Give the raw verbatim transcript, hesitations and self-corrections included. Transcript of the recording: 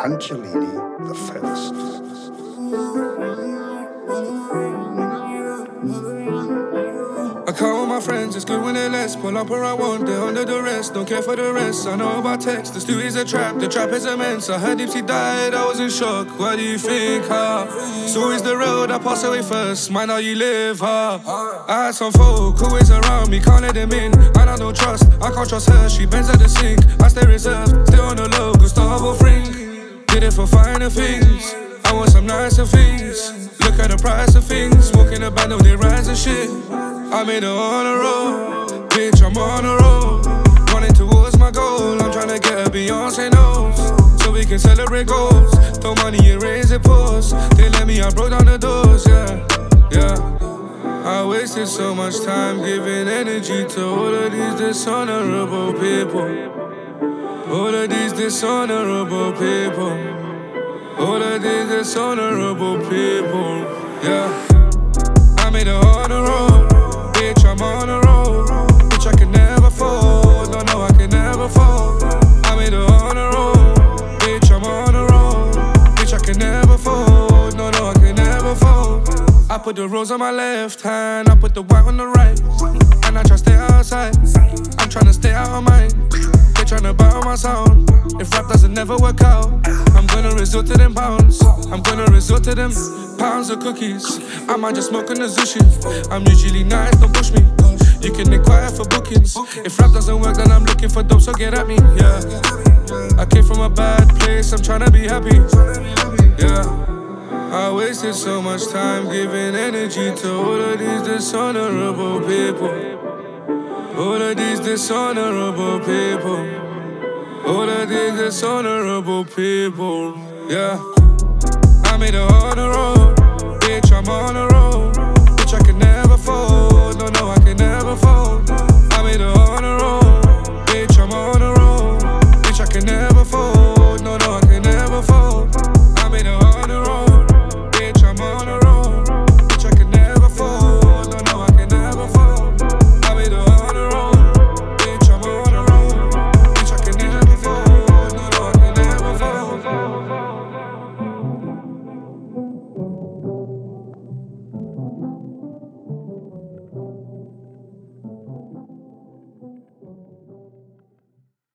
Angelini the First. I count on my friends, it's good when they're less. Pull up where I want, they're under the rest. Don't care for the rest, I know about text. The stew is a trap, the trap is immense. I heard Dipsy died, I was in shock. What do you think, huh? So is the road, I pass away first. Mind how you live, huh? I had some folk who is around me, can't let them in. I don't know trust, I can't trust her, she bends at the sink. I stay reserved, still on the low, Gustavo Fring. Did it for finer things, I want some nicer things. Look at the price of things, walking the band, they rise and shit. I made it on a roll, bitch, I'm on a roll. Running towards my goal, I'm tryna get a Beyonce nose. So we can celebrate goals, throw money and raise it pause. They let me, I broke down the doors, yeah, yeah. I wasted so much time giving energy to all of these dishonorable people. All of these dishonorable people. All of these dishonorable people, yeah. I made it on a roll, bitch, I'm on a roll. Bitch, I can never fall, no, no, I can never fall. I made it on a roll, bitch, I'm on a roll. Bitch, I can never fall, no, no, I can never fall. I put the rose on my left hand, I put the white on the right. And I try to stay outside, I'm tryna stay out of mind. They tryna battle my sound. If rap doesn't never work out, I'm gonna resort to them pounds. I'm gonna resort to them pounds of cookies. I might just smoke on the sushi. I'm usually nice, don't push me. You can inquire for bookings. If rap doesn't work, then I'm looking for dope, so get at me, yeah. I came from a bad place, I'm tryna be happy, yeah. I wasted so much time giving energy to all of these dishonorable people. All of these dishonorable people. All of these dishonorable people, yeah. I made it on a roll, bitch, I'm on a roll.